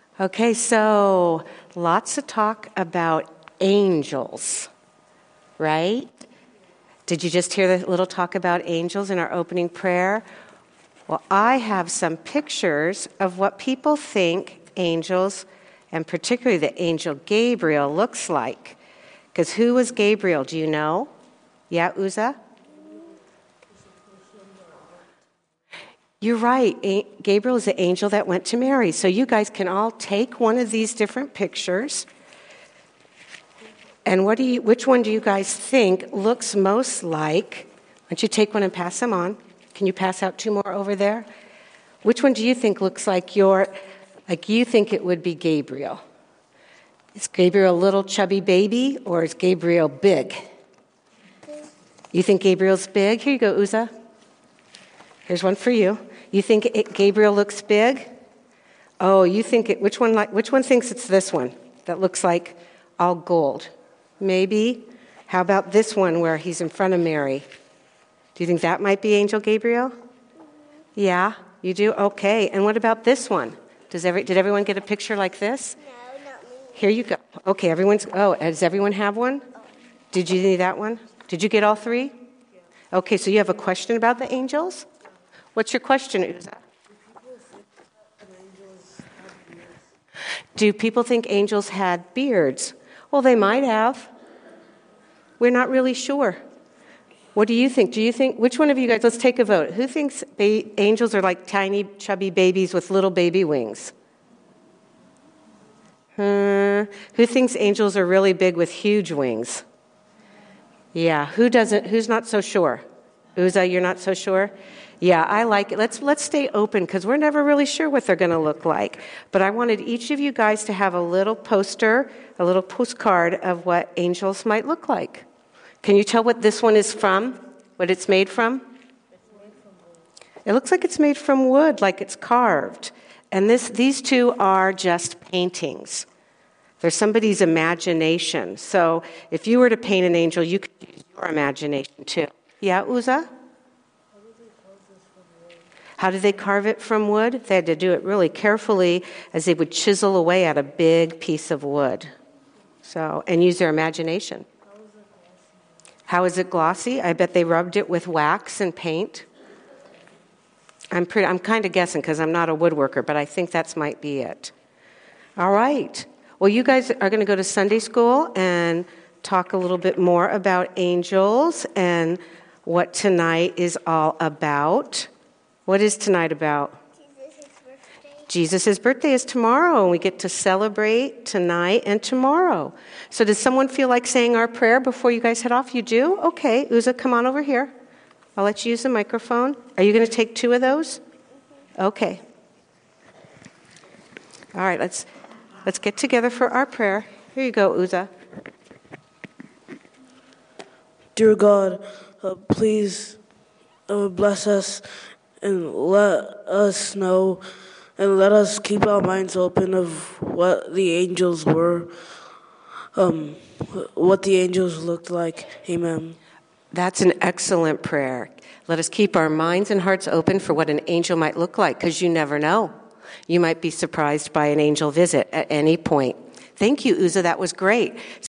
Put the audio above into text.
Okay, so lots of talk about angels, right? Did you just hear the little talk about angels in our opening prayer? Well, I have some pictures of what people think angels, and particularly the angel Gabriel, looks like. Because who was Gabriel? Do you know? Yeah, Uza? You're right. Gabriel is the angel that went to Mary. So you guys can all take one of these different pictures. And which one do you guys think looks most like? Why don't you take one and pass them on? Can you pass out two more over there? Which one do you think looks like you think it would be Gabriel? Is Gabriel a little chubby baby, or is Gabriel big? You think Gabriel's big? Here you go, Uza. Here's one for you. You think Gabriel looks big? Oh, you think which one thinks it's this one that looks like all gold? Maybe. How about this one where he's in front of Mary? Do you think that might be Angel Gabriel? Yeah, you do? Okay. And what about this one? Did everyone get a picture like this? No, not me. Here you go. Okay, does everyone have one? Did you need that one? Did you get all three? Okay, so you have a question about the angels? What's your question, Uza? Do people think angels had beards? Well, they might have. We're not really sure. What do you think? Which one of you guys, let's take a vote. Who thinks angels are like tiny, chubby babies with little baby wings? Who thinks angels are really big with huge wings? Yeah, who's not so sure? Uza, you're not so sure? Yeah, I like it. Let's stay open because we're never really sure what they're going to look like. But I wanted each of you guys to have a little poster, a little postcard of what angels might look like. Can you tell what this one is from? What it's made from? It looks like it's made from wood, like it's carved. And these two are just paintings. They're somebody's imagination. So if you were to paint an angel, you could use your imagination too. Yeah, Uza? How did they carve it from wood? They had to do it really carefully as they would chisel away at a big piece of wood. And use their imagination. How is it glossy? I bet they rubbed it with wax and paint. I'm kind of guessing because I'm not a woodworker, but I think that might be it. All right. Well, you guys are going to go to Sunday school and talk a little bit more about angels and what tonight is all about. What is tonight about? Jesus' birthday. Jesus' birthday is tomorrow, and we get to celebrate tonight and tomorrow. So does someone feel like saying our prayer before you guys head off? You do? Okay. Uza, come on over here. I'll let you use the microphone. Are you going to take two of those? Okay. All right, let's get together for our prayer. Here you go, Uza. Dear God, please bless us and let us know and let us keep our minds open of what the angels were, what the angels looked like. Amen. That's an excellent prayer. Let us keep our minds and hearts open for what an angel might look like, because you never know. You might be surprised by an angel visit at any point. Thank you, Uza. That was great.